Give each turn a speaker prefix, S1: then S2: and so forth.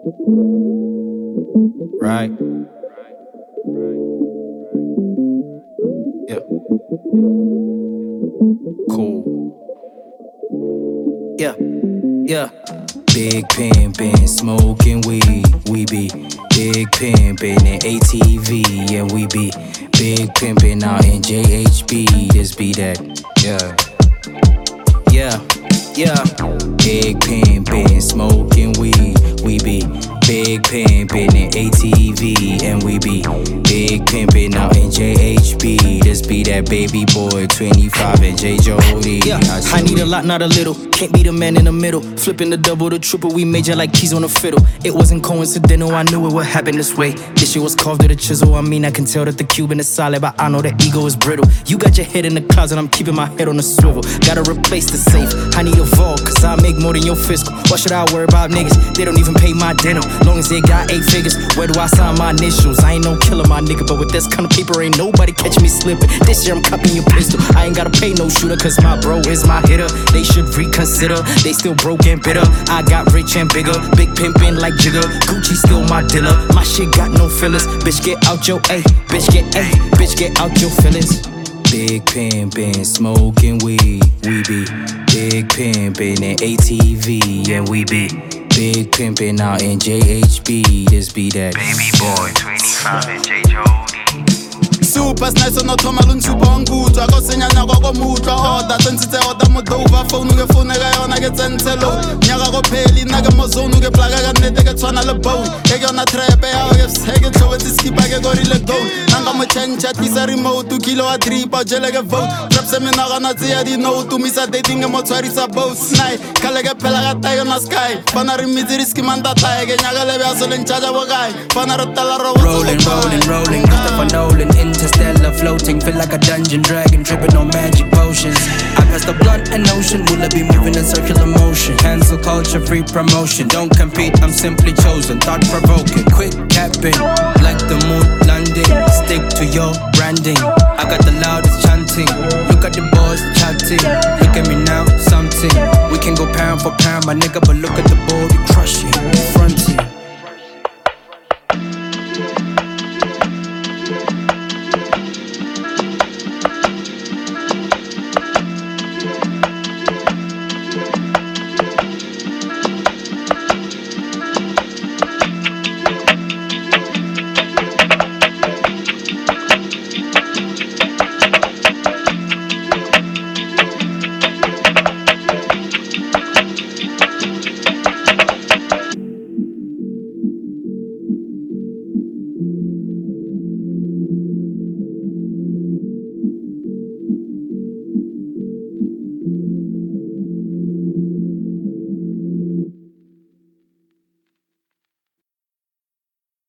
S1: Right? Yeah. Cool. Yeah. Yeah. Big pimpin', smoking weed, we be big pimpin' in ATV, and we be big pimpin' out in JHB, this be that, yeah. Yeah, yeah. Big pimpin', smoking weed, we be big pimpin' in ATV, and we be big pimpin' out in JHB, this be that baby boy 25 and J Jody. Yeah, I need a lot, not a little. Can't be the man in the middle. Flipping the double, the triple, we major like keys on a fiddle. It wasn't coincidental, I knew it would happen this way. This shit was carved with a chisel. I mean, I can tell that the Cuban is solid, but I know that ego is brittle. You got your head in the closet, I'm keeping my head on the swivel. Gotta replace the safe, I need a vault, cause I make more than your fiscal. Why should I worry about niggas? They don't even pay my dinner. Long as they got 8 figures, where do I sign my initials? I ain't no killer, my nigga, but with this kind of paper, ain't nobody catching me slipping. This year I'm copying your pistol. I ain't gotta pay no shooter, cause my bro is my hitter. They should reconsider, they still broke and bitter. I got rich and bigger, big pimpin' like Jigger. Gucci still my dealer, my shit got no fillers. Bitch get out your A, bitch get A, bitch get out your feelings. Big pimpin', smoking weed, we be big pimpin' in ATV, and we be big pimpin' out in JHB, this be that
S2: baby boy 25 and J Jody.
S3: Super nice on automalun super on good. I got senya nyaga go mutra order. Sensite order modova phone uge phone ga yona ke tsentelo. Nyaga go pheli nage mozone uge plaga ga nete ke tswana le bone. Ke yona trap ya o sege tlo tsi skipa ke go rile go. Nanga mo chencha tisa remote 2 kilo a tripa jele ke vote. Trap se me naga na tsia di no to misa dating mo tshwarisa boss. Night kale ke phela ga tayo na sky. Bana re mitsi risk manda tae ke nyaga le bya so le nchaja bo guy. Bana re tala ro
S1: rolling, Christopher Nolan, interstellar floating, feel like a dungeon dragon, tripping on magic potions. I pass the blunt and ocean, will I be moving in circular motion? Cancel culture, free promotion, don't compete, I'm simply chosen, thought-provoking, quick capping, like the moon landing, stick to your branding. I got the loudest chanting, look at the boys chatting, look at me now, something. We can go pound for pound, my nigga, but look at the board,